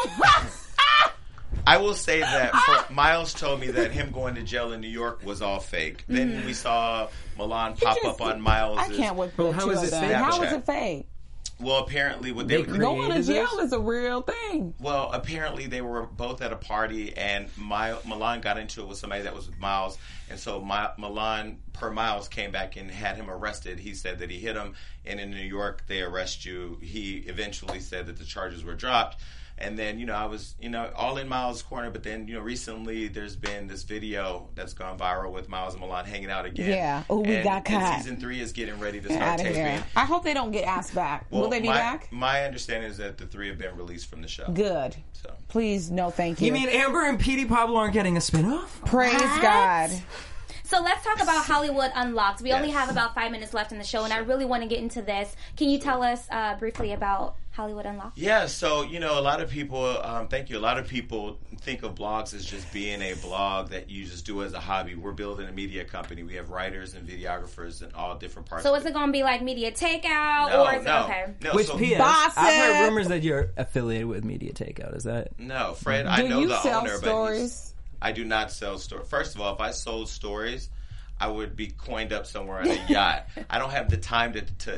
I will say that Miles told me that him going to jail in New York was all fake. Then we saw Milan pop up on Miles. I can't wait for how is it fake? How is it fake? Well, apparently what they Going to jail is a real thing. Well, apparently they were both at a party, and Milan got into it with somebody that was with Miles, and so Milan, per Miles, came back and had him arrested. He said that he hit him, and in New York they arrest you. He eventually said that the charges were dropped. And then, you know, I was, you know, all in Miles' corner. But then, you know, recently there's been this video that's gone viral with Miles and Milan hanging out again. Yeah. Oh, we got caught. And season 3 is getting ready to start taping. I hope they don't get asked back. Well, will they be back? My understanding is that the 3 have been released from the show. Good. So. Please, no thank you. You mean Amber and Petey Pablo aren't getting a spinoff? Praise God. So let's talk about Hollywood Unlocked. We only have about 5 minutes left in the show, and I really want to get into this. Can you tell us briefly about Hollywood Unlocked? Yeah, so, you know, a lot of people, thank you, a lot of people think of blogs as just being a blog that you just do as a hobby. We're building a media company. We have writers and videographers in all different parts. So is it going to be like Media Takeout? No, or is it okay? No, Which so, PS? Boss I've it. heard rumors that you're affiliated with Media Takeout. Is that? No, Fred, I know you the sell owner, stories? but I do not sell stories. First of all, if I sold stories, I would be coined up somewhere on a yacht. I don't have the time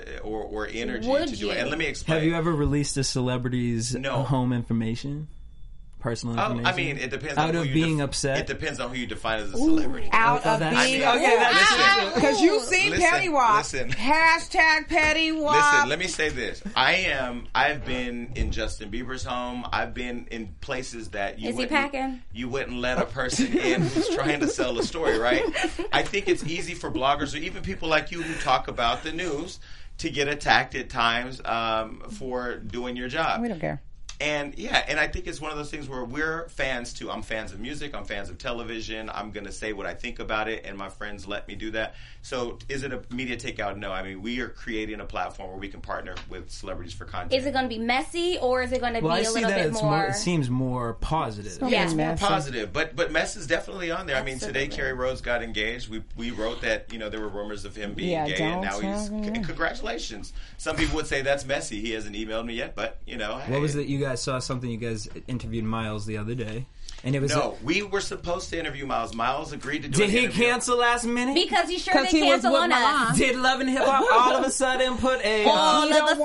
or energy to do it. And let me explain. Have you ever released a celebrity's home information? Personal information? I mean, it depends out on of who being you upset. It depends on who you define as a celebrity. Out of being because you've seen Petty Wap. Hashtag Petty Wap. Listen, let me say this. I've been in Justin Bieber's home. I've been in places that you wouldn't let a person in who's trying to sell a story, right? I think it's easy for bloggers or even people like you who talk about the news to get attacked at times for doing your job. We don't care. And and I think it's one of those things where we're fans too. I'm fans of music. I'm fans of television. I'm going to say what I think about it, and my friends let me do that. So is it a media takeout? No. I mean, we are creating a platform where we can partner with celebrities for content. Is it going to be messy, or is it going to be a little bit more? It seems more positive. Yeah, it's more positive. But mess is definitely on there. Absolutely. I mean, today Kerry Rhodes got engaged. We wrote that, you know, there were rumors of him being gay, and now he's congratulations. Some people would say that's messy. He hasn't emailed me yet, but you know. What was it? You guys saw something. You guys interviewed Miles the other day, and it was we were supposed to interview Miles. Miles agreed to do it. Did he cancel last minute? Because he sure did cancel on us. Did Love and Hip Hop all of a sudden put a all of a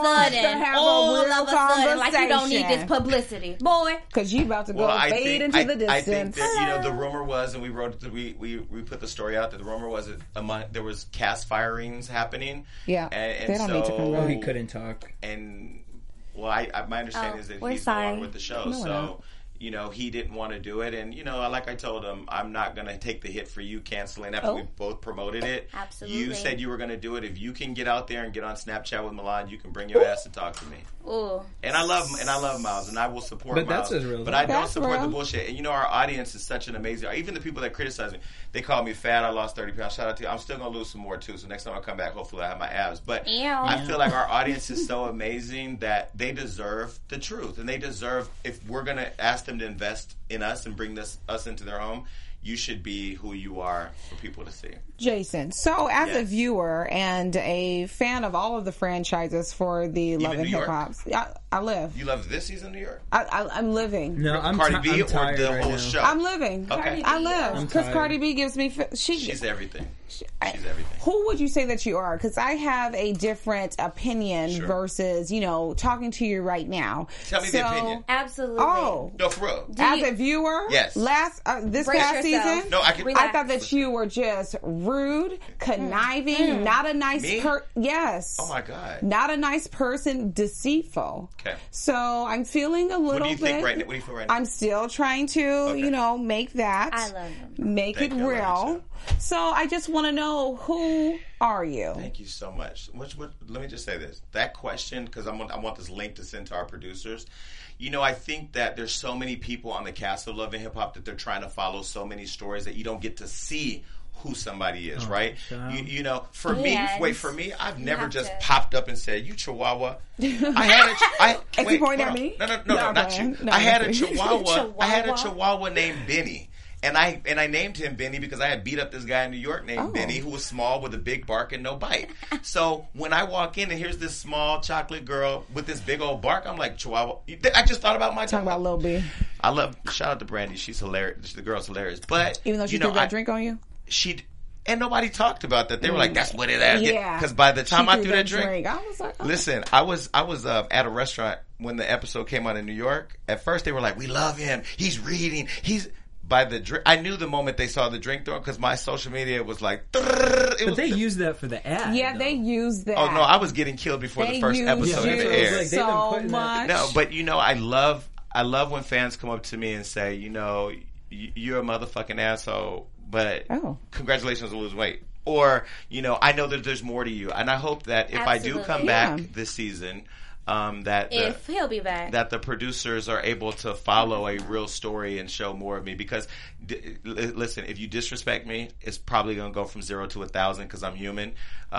sudden like you don't need this publicity, boy? Because you about to go fade into the distance. I think that, you know, the rumor was, and we wrote we put the story out that the rumor was that there was cast firings happening. Yeah, and they don't need to congratulate. He couldn't talk. And well, my understanding is that he's on with the show, No, you know, he didn't want to do it. And, you know, like I told him, I'm not going to take the hit for you canceling after we both promoted it. Absolutely. You said you were going to do it. If you can get out there and get on Snapchat with Milan, you can bring your ass to talk to me. Ooh. And I love Miles, and I will support Miles. That's his real but I don't support the bullshit. And, you know, our audience is such an amazing... Even the people that criticize me, they call me fat, I lost 30 pounds. Shout out to you. I'm still going to lose some more, too. So next time I come back, hopefully I have my abs. But I feel like our audience is so amazing that they deserve the truth. And they deserve... If we're going to ask them to invest in us and bring us into their home, you should be who you are for people to see. Jason, so as a Yes. viewer and a fan of all of the franchises for the Love and New Hip York? Hop, I live. You love this season of New York? I'm living. No, I'm Cardi B I'm or tired the right whole now. show? I'm living. Okay. I live I'm because tired. Cardi B gives me. She's everything. She's everything. Who would you say that you are? Because I have a different opinion Sure. versus, talking to you right now. Tell me the opinion. Absolutely. Oh, No, for real. as a viewer, Yes. This Brace past yourself. season, No, I can. Relax. I thought that you were just rude, conniving, not a nice Me? Yes. Oh my God. Not a nice person, deceitful. Okay. So I'm feeling a little What do you bit. think right now? What do you feel right now? I'm still trying to, make that. I love him. Make Thank it you. I love you, real. So I just want to know, who are you? Thank you so much. Let me just say this. That question, because I want this link to send to our producers. I think that there's so many people on the cast of Love and Hip Hop that they're trying to follow so many stories that you don't get to see who somebody is, right? child. For me, I've never have just to- popped up and said, "You Chihuahua." I If you point at me? No, No, not man. you. No, I had a not you. Chihuahua. I had a Chihuahua? Chihuahua named Benny. And I named him Benny because I had beat up this guy in New York named Benny who was small with a big bark and no bite. So when I walk in and here's this small chocolate girl with this big old bark, I'm like, Chihuahua. I just thought about my Talking about Lil B. shout out to Brandy. She's hilarious. The girl's hilarious. But Even though she threw that drink on you? And nobody talked about that. They were like, that's what it is. Yeah. Because by the time She I threw that drink, I was like, oh. listen, I was at a restaurant when the episode came out in New York. At first they were like, we love him. He's reading. By the drink, I knew the moment they saw the drink throw because my social media was like. But they use that for the ad. Yeah, though. they use that. Oh no, I was getting killed before the first episode you. even Yeah, aired. like, they've been so putting much. that- No, but I love when fans come up to me and say, you're a motherfucking asshole, but congratulations on losing weight. Or, I know that there's more to you. And I hope that if I do come back this season, If he'll be back. that the producers are able to follow a real story and show more of me. Because, listen, if you disrespect me, it's probably going to go from 0 to 1,000 because I'm human.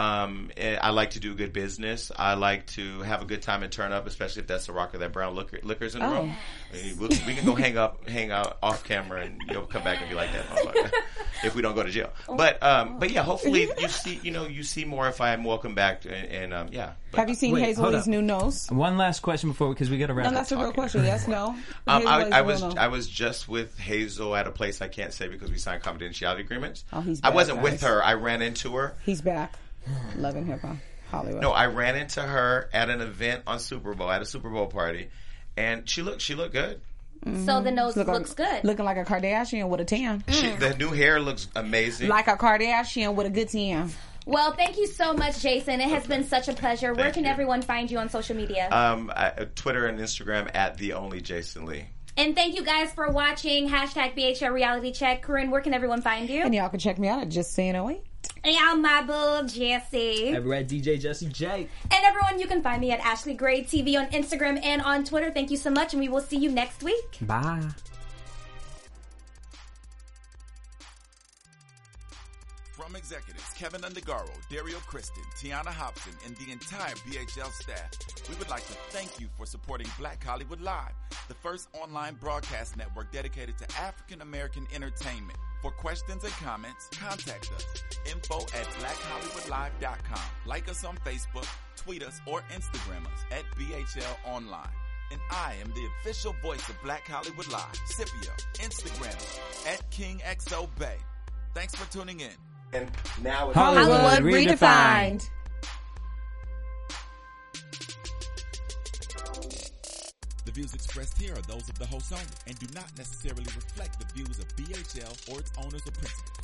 I like to do good business. I like to have a good time and turn up, especially if that's the rock or that brown liquor's in the room. We can go hang out off camera, and you'll come back and be like that motherfucker if we don't go to jail. But yeah, hopefully you see more if I am welcome back. And yeah. Have you seen Wait, Hazel hold Lee's up. new nose? One last question because we got to wrap No, up. that's a real question. Yes, no. I was just with Hazel at a place I can't say because we signed confidentiality agreements. Oh, he's I back, wasn't with guys. her. I ran into her. He's back. Love and Hip Hop. Hollywood. No, I ran into her at an event on Super Bowl, at a Super Bowl party, and she looked good. So the nose looks good. Looking like a Kardashian with a tan. The new hair looks amazing. Like a Kardashian with a good tan. Well, thank you so much, Jason. It has been such a pleasure. Where Thank can you. everyone find you on social media? Twitter and Instagram at the only Jason Lee. And thank you guys for watching #BHL Reality Check. Corinne, where can everyone find you? And y'all can check me out at Just Saying 08. And I'm my boo, Jessie. Ever at DJ Jesse J. And everyone, you can find me at Ashley Gray TV on Instagram and on Twitter. Thank you so much, and we will see you next week. Bye. From executives Kevin Undergaro, Dario Kristen, Tiana Hobson, and the entire BHL staff, we would like to thank you for supporting Black Hollywood Live, the first online broadcast network dedicated to African American entertainment. For questions and comments, contact us. info@blackhollywoodlive.com. Like us on Facebook, tweet us, or Instagram us at BHL Online. And I am the official voice of Black Hollywood Live, Scipio, Instagram at KingXOBay. Thanks for tuning in. And now it's Hollywood redefined. The views expressed here are those of the host only and do not necessarily reflect the views of BHL or its owners or principals.